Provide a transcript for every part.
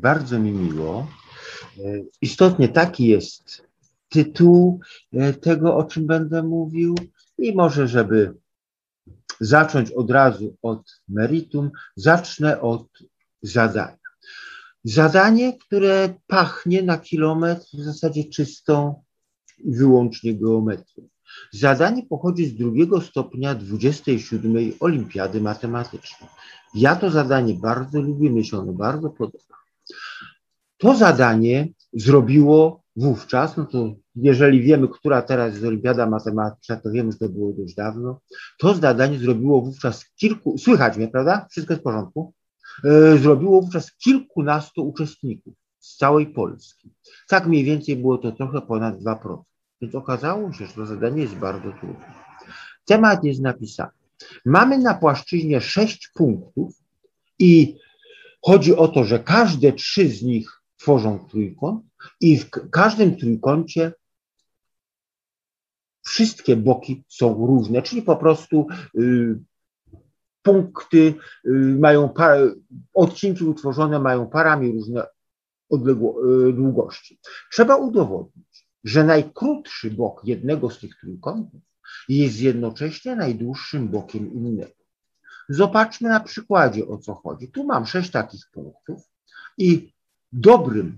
Bardzo mi miło. Istotnie taki jest tytuł tego, o czym będę mówił, i może, żeby zacząć od razu od meritum, zacznę od zadania. Zadanie, które pachnie na kilometr w zasadzie czystą i wyłącznie geometrią. Zadanie pochodzi z 2. stopnia 27. Olimpiady Matematycznej. Ja to zadanie bardzo lubię, mi się ono bardzo podoba. To zadanie zrobiło wówczas, no to jeżeli wiemy, która teraz jest Olimpiada Matematyczna, to wiemy, że to było dość dawno. To zadanie zrobiło wówczas słychać mnie, prawda? Wszystko jest w porządku? Zrobiło wówczas kilkunastu uczestników z całej Polski. Tak mniej więcej było to trochę ponad 2%. Więc okazało się, że to zadanie jest bardzo trudne. Temat jest napisany. Mamy na płaszczyźnie 6 punktów i chodzi o to, że każde 3 z nich tworzą trójkąt i w każdym trójkącie wszystkie boki są różne, czyli po prostu punkty mają odcinki utworzone mają parami różne długości. Trzeba udowodnić, że najkrótszy bok jednego z tych trójkątów jest jednocześnie najdłuższym bokiem innego. Zobaczmy na przykładzie, o co chodzi. Tu mam 6 takich punktów i dobrym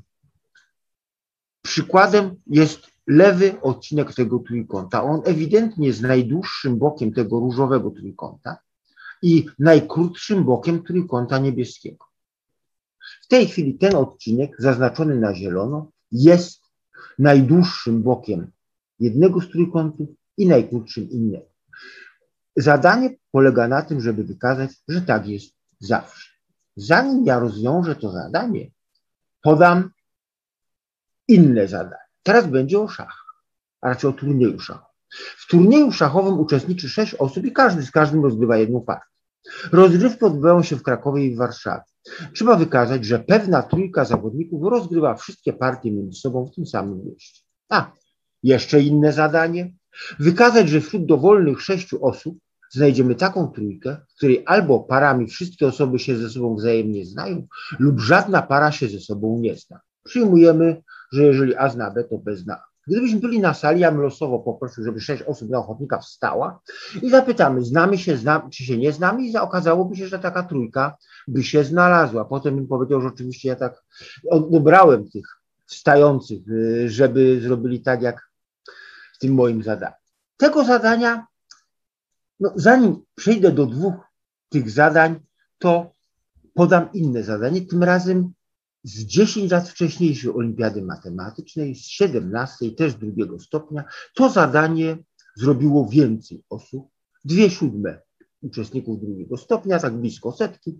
przykładem jest lewy odcinek tego trójkąta. On ewidentnie jest najdłuższym bokiem tego różowego trójkąta i najkrótszym bokiem trójkąta niebieskiego. W tej chwili ten odcinek zaznaczony na zielono jest najdłuższym bokiem jednego z trójkątów i najkrótszym innego. Zadanie polega na tym, żeby wykazać, że tak jest zawsze. Zanim ja rozwiążę to zadanie, podam inne zadanie. Teraz będzie o szachach, a raczej o turnieju szachowym. W turnieju szachowym uczestniczy 6 osób i każdy z każdym rozgrywa jedną partię. Rozgrywki odbywają się w Krakowie i w Warszawie. Trzeba wykazać, że pewna trójka zawodników rozgrywa wszystkie partie między sobą w tym samym mieście. Jeszcze inne zadanie. Wykazać, że wśród dowolnych 6 osób znajdziemy taką trójkę, w której albo parami wszystkie osoby się ze sobą wzajemnie znają, lub żadna para się ze sobą nie zna. Przyjmujemy, że jeżeli A zna B, to B zna A. Gdybyśmy byli na sali, ja bym losowo poprosił, żeby 6 osób na ochotnika wstała i zapytamy, znamy się, czy się nie znamy, i okazałoby się, że taka trójka by się znalazła. Potem bym powiedział, że oczywiście ja tak dobrałem tych wstających, żeby zrobili tak, jak w tym moim zadaniu. Tego zadania, zanim przejdę do 2 tych zadań, to podam inne zadanie, tym razem z 10 lat wcześniejszej Olimpiady Matematycznej, z 17, też 2. stopnia. To zadanie zrobiło więcej osób, 2/7 uczestników 2. stopnia, tak blisko setki.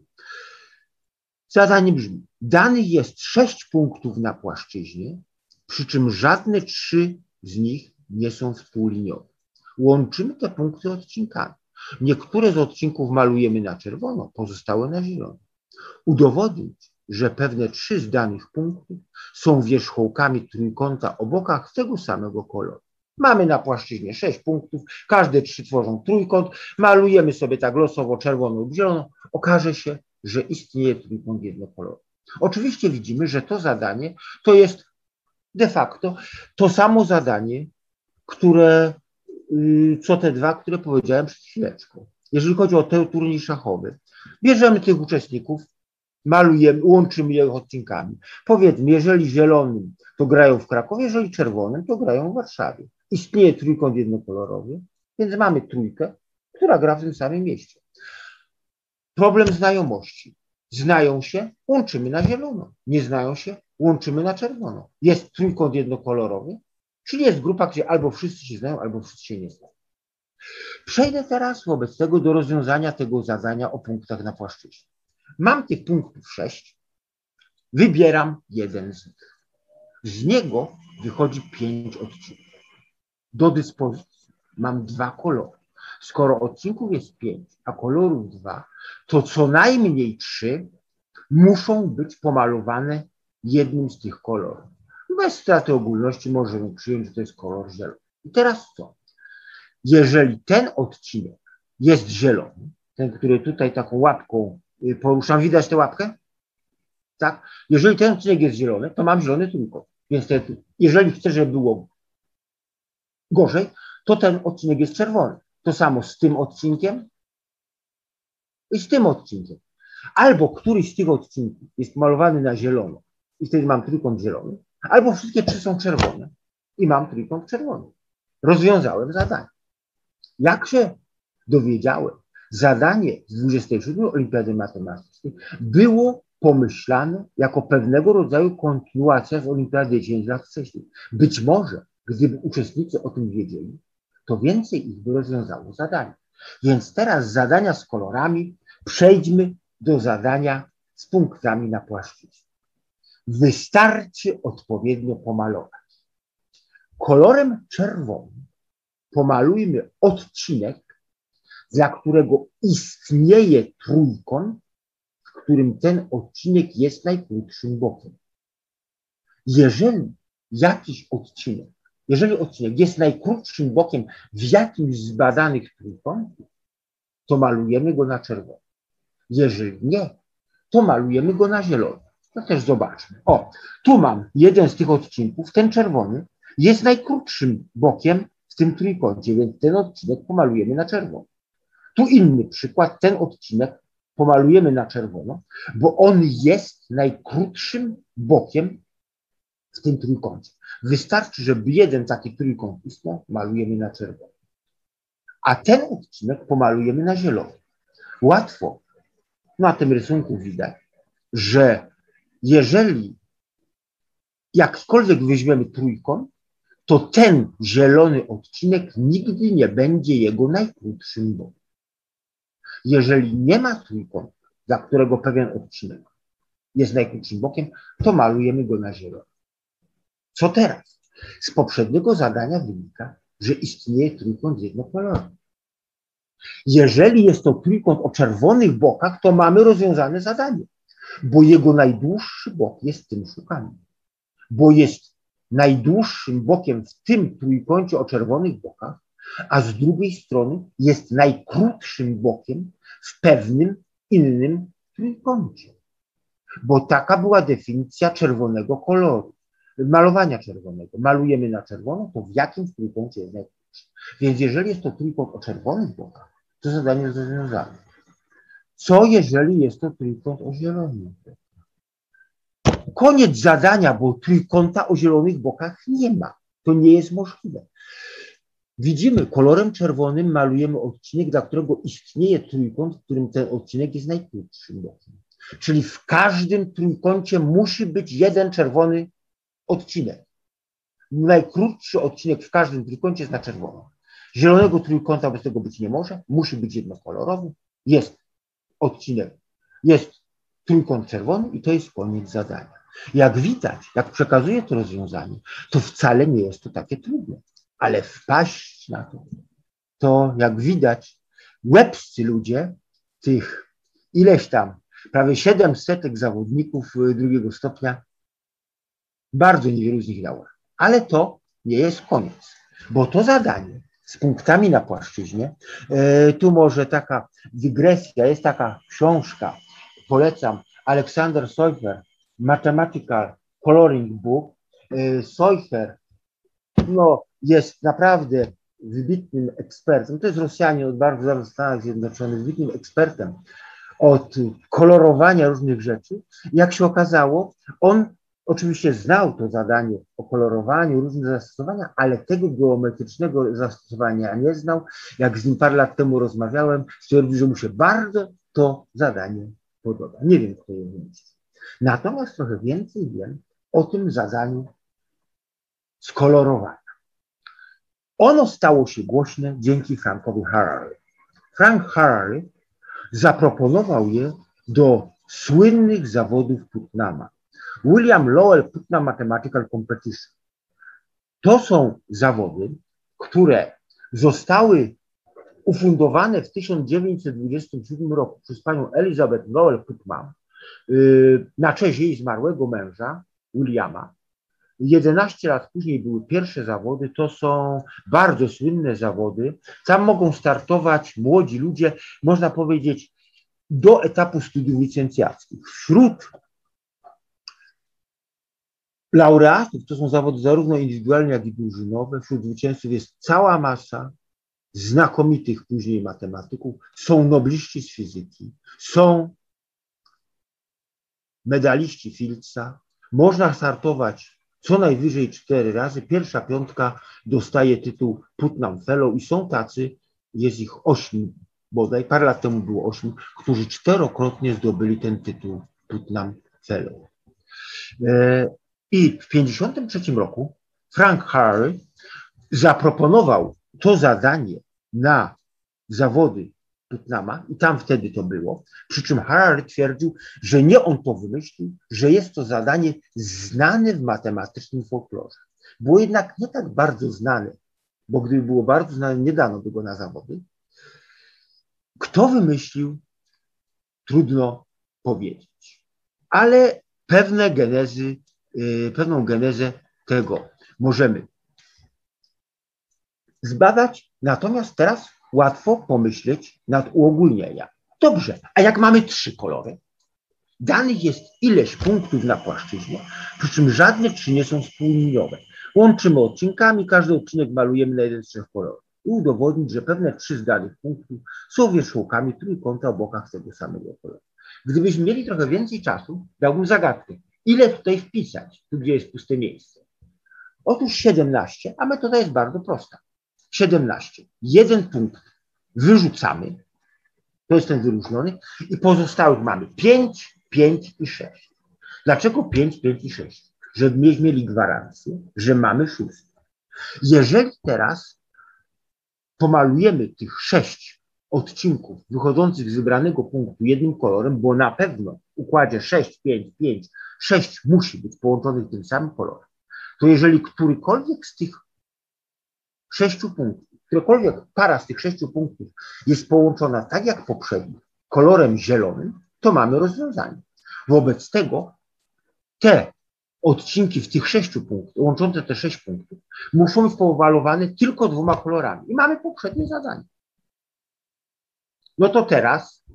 Zadanie brzmi: danych jest 6 punktów na płaszczyźnie, przy czym żadne 3 z nich nie są współliniowe. Łączymy te punkty odcinkami. Niektóre z odcinków malujemy na czerwono, pozostałe na zielono. Udowodnić, że pewne 3 z danych punktów są wierzchołkami trójkąta o bokach tego samego koloru. Mamy na płaszczyźnie 6 punktów, każde 3 tworzą trójkąt, malujemy sobie tak losowo czerwono lub zielono, okaże się, że istnieje trójkąt jednokolorowy. Oczywiście widzimy, że to zadanie to jest de facto to samo zadanie, co te 2, które powiedziałem przed chwileczką. Jeżeli chodzi o ten turniej szachowy, bierzemy tych uczestników, malujemy, łączymy je odcinkami. Powiedzmy, jeżeli zielonym, to grają w Krakowie, jeżeli czerwonym, to grają w Warszawie. Istnieje trójkąt jednokolorowy, więc mamy trójkę, która gra w tym samym mieście. Problem znajomości. Znają się, łączymy na zielono. Nie znają się, łączymy na czerwono. Jest trójkąt jednokolorowy, czyli jest grupa, gdzie albo wszyscy się znają, albo wszyscy się nie znają. Przejdę teraz wobec tego do rozwiązania tego zadania o punktach na płaszczyźnie. Mam tych punktów 6, wybieram jeden z nich. Z niego wychodzi 5 odcinków. Do dyspozycji mam 2 kolory. Skoro odcinków jest 5, a kolorów 2, to co najmniej 3 muszą być pomalowane jednym z tych kolorów. Bez straty ogólności możemy przyjąć, że to jest kolor zielony. I teraz co? Jeżeli ten odcinek jest zielony, ten, który tutaj taką łapką poruszam, widać tę łapkę? Tak? Jeżeli ten odcinek jest zielony, to mam zielony trójkąt. Więc jeżeli chcę, żeby było gorzej, to ten odcinek jest czerwony. To samo z tym odcinkiem i z tym odcinkiem. Albo któryś z tych odcinków jest malowany na zielono i wtedy mam trójkąt zielony, albo wszystkie trzy są czerwone i mam trójkąt czerwony. Rozwiązałem zadanie. Jak się dowiedziałem, zadanie z 27. Olimpiady Matematycznej było pomyślane jako pewnego rodzaju kontynuacja z Olimpiady 10 lat wcześniej. Być może, gdyby uczestnicy o tym wiedzieli, to więcej ich by rozwiązało zadanie. Więc teraz z zadania z kolorami przejdźmy do zadania z punktami na płaszczyźnie. Wystarczy odpowiednio pomalować. Kolorem czerwonym pomalujmy odcinek, dla którego istnieje trójkąt, w którym ten odcinek jest najkrótszym bokiem. Jeżeli odcinek jest najkrótszym bokiem w jakimś z badanych trójkątów, to malujemy go na czerwono. Jeżeli nie, to malujemy go na zielono. To też zobaczmy. O, tu mam jeden z tych odcinków, ten czerwony, jest najkrótszym bokiem w tym trójkącie, więc ten odcinek pomalujemy na czerwono. Tu inny przykład, ten odcinek pomalujemy na czerwono, bo on jest najkrótszym bokiem w tym trójkącie. Wystarczy, żeby jeden taki trójkąt istniał, malujemy na czerwono. A ten odcinek pomalujemy na zielono. Łatwo. Na tym rysunku widać, że jeżeli jakkolwiek weźmiemy trójkąt, to ten zielony odcinek nigdy nie będzie jego najkrótszym bokiem. Jeżeli nie ma trójkąta, dla którego pewien odcinek jest najkrótszym bokiem, to malujemy go na zielono. Co teraz? Z poprzedniego zadania wynika, że istnieje trójkąt jednokolorowy. Jeżeli jest to trójkąt o czerwonych bokach, to mamy rozwiązane zadanie, bo jego najdłuższy bok jest tym szukanym. Bo jest najdłuższym bokiem w tym trójkącie o czerwonych bokach, a z drugiej strony jest najkrótszym bokiem w pewnym innym trójkącie. Bo taka była definicja czerwonego koloru, malowania czerwonego. Malujemy na czerwono, to w jakim trójkącie jest najkrótszy. Więc jeżeli jest to trójkąt o czerwonych bokach, to zadanie jest rozwiązane. Co jeżeli jest to trójkąt o zielonych bokach? Koniec zadania, bo trójkąta o zielonych bokach nie ma. To nie jest możliwe. Widzimy, kolorem czerwonym malujemy odcinek, dla którego istnieje trójkąt, w którym ten odcinek jest najkrótszym bokiem. Czyli w każdym trójkącie musi być jeden czerwony odcinek. Najkrótszy odcinek w każdym trójkącie jest na czerwono. Zielonego trójkąta bez tego być nie może, musi być jednokolorowy. Jest odcinek, jest trójkąt czerwony i to jest koniec zadania. Jak widać, jak przekazuję to rozwiązanie, to wcale nie jest to takie trudne. Ale wpaść na to jak widać, łebscy ludzie, tych ileś tam, prawie 700 zawodników drugiego stopnia, bardzo niewielu z nich dało. Ale to nie jest koniec, bo to zadanie z punktami na płaszczyźnie, tu może taka dygresja, jest taka książka, polecam, Alexander Seufer, Mathematical Coloring Book. Seufer, no, jest naprawdę wybitnym ekspertem, to jest Rosjanin od bardzo dawna w Stanach Zjednoczonych, wybitnym ekspertem od kolorowania różnych rzeczy. Jak się okazało, on oczywiście znał to zadanie o kolorowaniu, różne zastosowania, ale tego geometrycznego zastosowania nie znał. Jak z nim parę lat temu rozmawiałem, stwierdził, że mu się bardzo to zadanie podoba. Nie wiem, kto je wymyślił. Natomiast trochę więcej wiem o tym zadaniu skolorowania. Ono stało się głośne dzięki Frankowi Harary. Frank Harary zaproponował je do słynnych zawodów Putnama. William Lowell Putnam Mathematical Competition. To są zawody, które zostały ufundowane w 1927 roku przez panią Elizabeth Lowell Putnam na cześć jej zmarłego męża, Williama. 11 lat później były pierwsze zawody, to są bardzo słynne zawody. Tam mogą startować młodzi ludzie, można powiedzieć, do etapu studiów licencjackich. Wśród laureatów, to są zawody zarówno indywidualne, jak i drużynowe. Wśród zwycięzców jest cała masa znakomitych później matematyków. Są nobliści z fizyki, są medaliści Fieldsa. Można startować co najwyżej 4 razy. Pierwsza piątka dostaje tytuł Putnam Fellow i są tacy, jest ich 8 bodaj, parę lat temu było 8, którzy 4-krotnie zdobyli ten tytuł Putnam Fellow. I w 1953 roku Frank Harary zaproponował to zadanie na zawody Putnama i tam wtedy to było, przy czym Harary twierdził, że nie on to wymyślił, że jest to zadanie znane w matematycznym folklorze. Było jednak nie tak bardzo znane, bo gdyby było bardzo znane, nie dano by go na zawody. Kto wymyślił, trudno powiedzieć, ale pewną genezę tego możemy zbadać, natomiast teraz łatwo pomyśleć nad uogólnieniem. Dobrze, a jak mamy 3 kolory, danych jest ileś punktów na płaszczyźnie, przy czym żadne 3 nie są współliniowe. Łączymy odcinkami, każdy odcinek malujemy na jeden z 3 kolorów i udowodnić, że pewne 3 z danych punktów są wierzchołkami trójkąta o bokach tego samego koloru. Gdybyśmy mieli trochę więcej czasu, dałbym zagadkę. Ile tutaj wpisać, tu gdzie jest puste miejsce? Otóż 17, a metoda jest bardzo prosta. 17. Jeden punkt wyrzucamy, to jest ten wyróżniony, i pozostałych mamy 5, 5 i 6. Dlaczego 5, 5 i 6? Żeby mieli gwarancję, że mamy 6. Jeżeli teraz pomalujemy tych 6 odcinków wychodzących z wybranego punktu jednym kolorem, bo na pewno w układzie 6, 5, 5, 6 musi być połączonych tym samym kolorem, to jeżeli którykolwiek z tych 6 punktów, którakolwiek para z tych 6 punktów jest połączona tak jak poprzednio, kolorem zielonym, to mamy rozwiązanie. Wobec tego te odcinki w tych 6 punktach, łączące te 6 punktów, muszą być pomalowane tylko 2 kolorami. I mamy poprzednie zadanie. No to teraz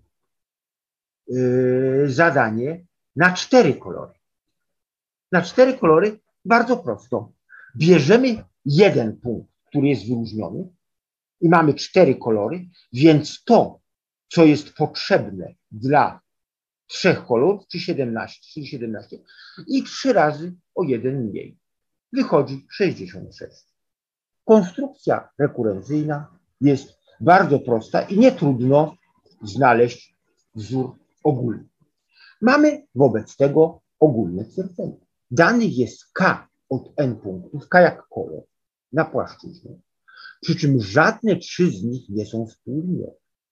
zadanie na 4 kolory. Na 4 kolory bardzo prosto. Bierzemy jeden punkt, który jest wyróżniony i mamy 4 kolory, więc to, co jest potrzebne dla 3 kolorów, czy 17, czyli 17, i 3 razy o 1 mniej. Wychodzi 66. Konstrukcja rekurencyjna jest bardzo prosta i nie trudno znaleźć wzór ogólny. Mamy wobec tego ogólne twierdzenie. Danych jest K od n punktów, K jak kolor, na płaszczyźnie, przy czym żadne 3 z nich nie są współliniowe.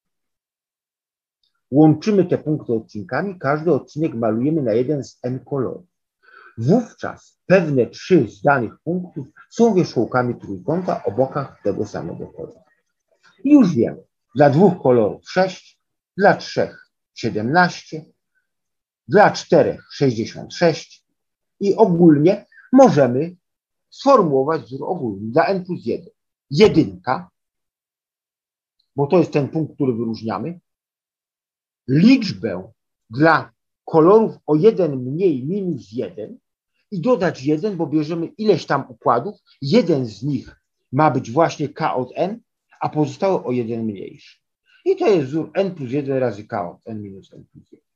Łączymy te punkty odcinkami, każdy odcinek malujemy na jeden z n kolorów. Wówczas pewne 3 z danych punktów są wierzchołkami trójkąta o bokach tego samego koloru. I już wiemy, dla 2 kolorów 6, dla 3 17, dla 4 66 i ogólnie możemy sformułować wzór ogólny dla n plus 1. Jedynka, bo to jest ten punkt, który wyróżniamy, liczbę dla kolorów o 1 mniej minus 1 i dodać 1, bo bierzemy ileś tam układów, jeden z nich ma być właśnie k od n, a pozostałe o 1 mniejszy. I to jest wzór n plus 1 razy k od n minus n plus 1.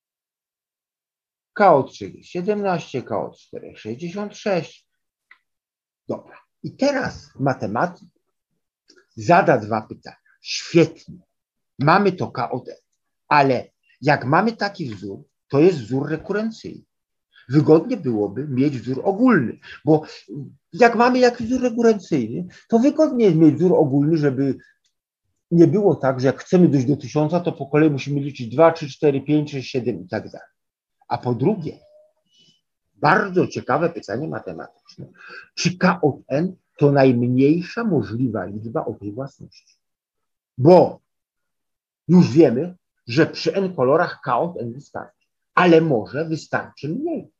K od 3 jest 17, K od 4 66. Dobra. I teraz matematyk zada 2 pytania. Świetnie. Mamy to K od n. Ale jak mamy taki wzór, to jest wzór rekurencyjny. Wygodnie byłoby mieć wzór ogólny, bo jak mamy jakiś wzór rekurencyjny, to wygodnie jest mieć wzór ogólny, żeby nie było tak, że jak chcemy dojść do 1000, to po kolei musimy liczyć 2, 3, 4, 5, 6, 7 i tak dalej. A po drugie, bardzo ciekawe pytanie matematyczne. Czy K od n to najmniejsza możliwa liczba o tej własności? Bo już wiemy, że przy n kolorach K od n wystarczy, ale może wystarczy mniej.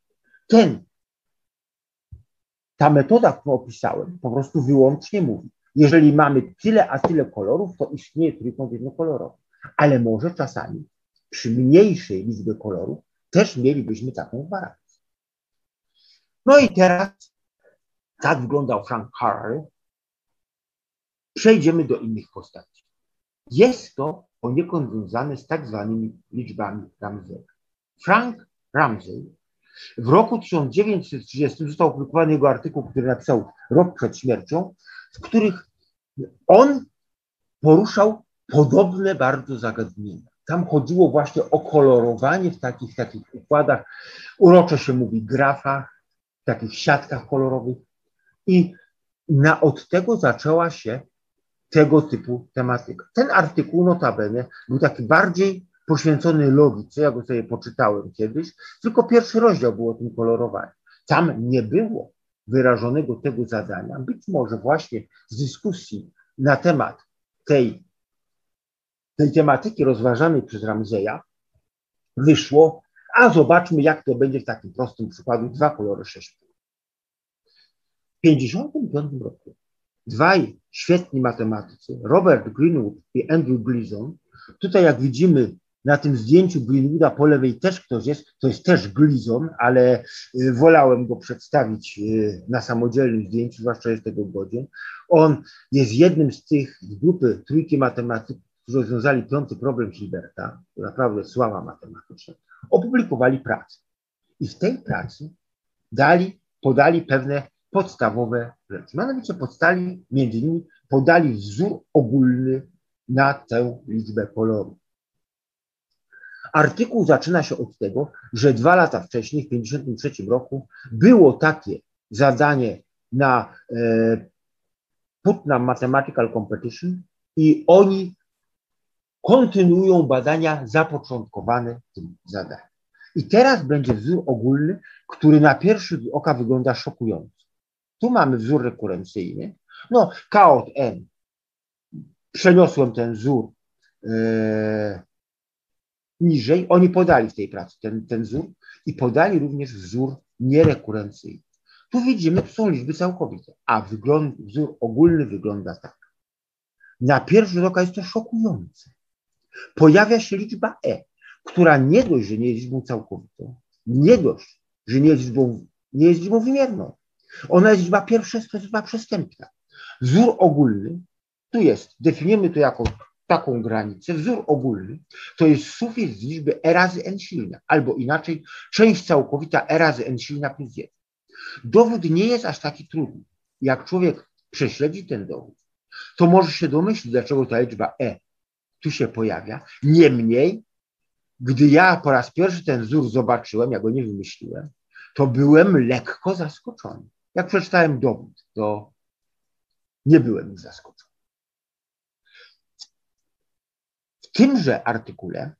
Ta metoda, którą opisałem, po prostu wyłącznie mówi, jeżeli mamy tyle a tyle kolorów, to istnieje trójkąt jednokolorowy, ale może czasami przy mniejszej liczbie kolorów też mielibyśmy taką gwarancję. No i teraz tak wyglądał Frank Harary. Przejdziemy do innych postaci. Jest to poniekąd związane z tak zwanymi liczbami Ramseya. Frank Ramsey w roku 1930 został opublikowany jego artykuł, który napisał rok przed śmiercią, w których on poruszał podobne bardzo zagadnienia. Tam chodziło właśnie o kolorowanie w takich układach, urocze się mówi grafach, w takich siatkach kolorowych i od tego zaczęła się tego typu tematyka. Ten artykuł notabene był taki bardziej poświęcony logice, ja go sobie poczytałem kiedyś, tylko pierwszy rozdział był o tym kolorowaniu. Tam nie było wyrażonego tego zadania, być może właśnie z dyskusji na temat tej tematyki rozważanej przez Ramseya wyszło, a zobaczmy, jak to będzie w takim prostym przykładu, 2 kolory 6. W 1955 roku dwaj świetni matematycy, Robert Greenwood i Andrew Gleason, tutaj jak widzimy na tym zdjęciu Greenwooda po lewej też ktoś jest, to jest też Gleason, ale wolałem go przedstawić na samodzielnym zdjęciu, zwłaszcza jest tego godzien. On jest jednym z tych z grupy trójki matematyków, którzy rozwiązali 5. problem Hilberta, to naprawdę sława matematyczna, opublikowali pracę. I w tej pracy podali pewne podstawowe rzeczy. Mianowicie między innymi podali wzór ogólny na tę liczbę kolorów. Artykuł zaczyna się od tego, że 2 lata wcześniej, w 1953 roku, było takie zadanie na Putnam Mathematical Competition i oni kontynuują badania zapoczątkowane tym zadaniem. I teraz będzie wzór ogólny, który na pierwszy rzut oka wygląda szokująco. Tu mamy wzór rekurencyjny. No, K od n. Przeniosłem ten wzór niżej. Oni podali w tej pracy ten wzór i podali również wzór nierekurencyjny. Tu widzimy, to są liczby całkowite, a wzór ogólny wygląda tak. Na pierwszy rzut oka jest to szokujące. Pojawia się liczba e, która nie dość, że nie jest liczbą całkowitą, nie dość, że nie jest liczbą wymierną. Ona jest liczba pierwsza, to jest liczba przestępna. Wzór ogólny, tu jest, definiujemy to jako taką granicę, wzór ogólny to jest sufiks liczby e razy n silna, albo inaczej część całkowita e razy n silna plus 1. Dowód nie jest aż taki trudny. Jak człowiek prześledzi ten dowód, to może się domyślić, dlaczego ta liczba e tu się pojawia. Niemniej, gdy ja po raz pierwszy ten wzór zobaczyłem, ja go nie wymyśliłem, to byłem lekko zaskoczony. Jak przeczytałem dowód, to nie byłem już zaskoczony. W tymże artykule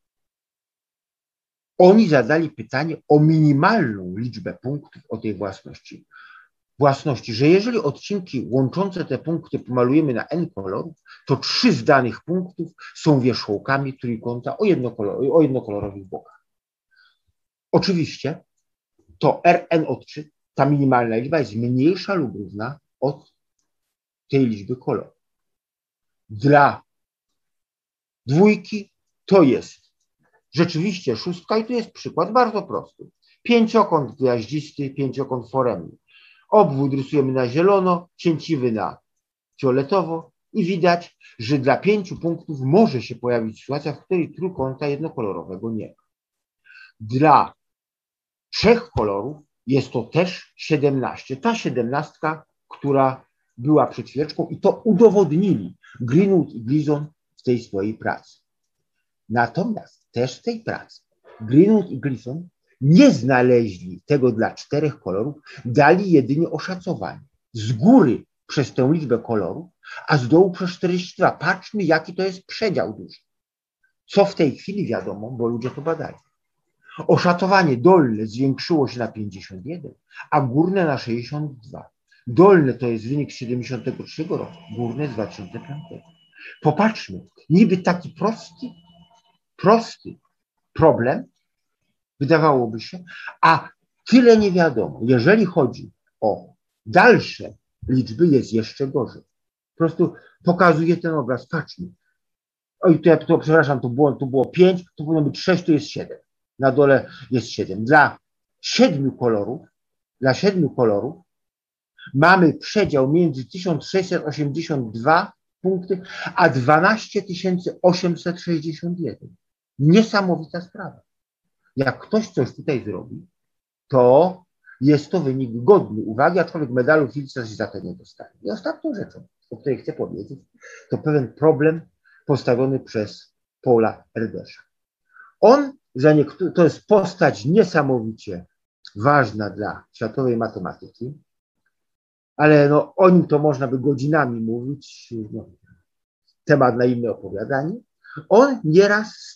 oni zadali pytanie o minimalną liczbę punktów o tej własności, że jeżeli odcinki łączące te punkty pomalujemy na n kolorów, to 3 z danych punktów są wierzchołkami trójkąta o jednokolorowych bokach. Oczywiście to Rn od 3, ta minimalna liczba jest mniejsza lub równa od tej liczby kolorów. Dla dwójki to jest rzeczywiście 6 i tu jest przykład bardzo prosty. Pięciokąt gwiaździsty, pięciokąt foremny. Obwód rysujemy na zielono, cięciwy na fioletowo i widać, że dla 5 punktów może się pojawić sytuacja, w której trójkąta jednokolorowego nie ma. Dla 3 kolorów jest to też 17. Ta 17, która była przed chwileczką i to udowodnili Greenwood i Gleason w tej swojej pracy. Natomiast też w tej pracy Greenwood i Gleason nie znaleźli tego dla 4 kolorów, dali jedynie oszacowanie. Z góry przez tę liczbę kolorów, a z dołu przez 42. Patrzmy, jaki to jest przedział duży. Co w tej chwili wiadomo, bo ludzie to badali. Oszacowanie dolne zwiększyło się na 51, a górne na 62. Dolne to jest wynik z 73 roku, górne z 2005. Popatrzmy, niby taki prosty problem, wydawałoby się, a tyle nie wiadomo. Jeżeli chodzi o dalsze liczby, jest jeszcze gorzej. Po prostu pokazuje ten obraz. Patrzmy. Oj, przepraszam, tu było 5, tu powinno być 6, tu jest 7. Na dole jest 7. Dla 7 kolorów dla 7 kolorów mamy przedział między 1682 punkty a 12 861. Niesamowita sprawa. Jak ktoś coś tutaj zrobi, to jest to wynik godny uwagi, aczkolwiek medalu Fieldsa się za to nie dostanie. I ostatnią rzeczą, o której chcę powiedzieć, to pewien problem postawiony przez Paula Erdősza. On, to jest postać niesamowicie ważna dla światowej matematyki, ale no, o nim to można by godzinami mówić, no, temat na inne opowiadanie. On nieraz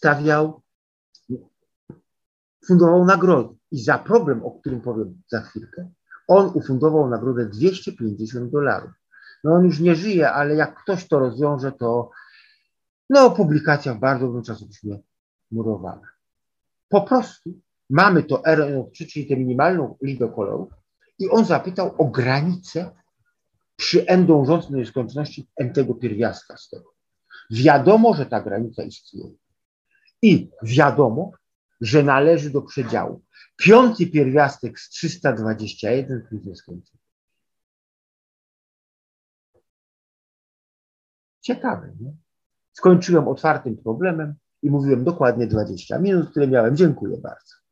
fundował nagrody i za problem, o którym powiem za chwilkę, on ufundował nagrodę $250. No on już nie żyje, ale jak ktoś to rozwiąże, to no publikacja w bardzo dobrym czasopiśmie murowana. Po prostu mamy to RNO3, czyli tę minimalną liczbę kolorów i on zapytał o granicę przy n dążącym do nieskończoności n tego pierwiastka z tego. Wiadomo, że ta granica istnieje. I wiadomo, że należy do przedziału. 5. pierwiastek z 321 plus nieskończony. Ciekawe, nie? Skończyłem otwartym problemem i mówiłem dokładnie 20 minut, tyle miałem. Dziękuję bardzo.